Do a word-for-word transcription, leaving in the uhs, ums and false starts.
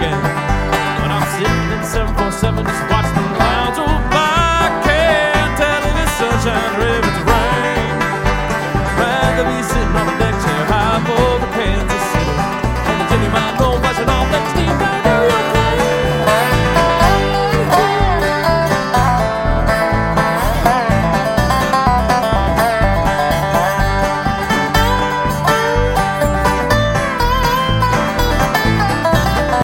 again. When I'm sitting in seven four seven just watching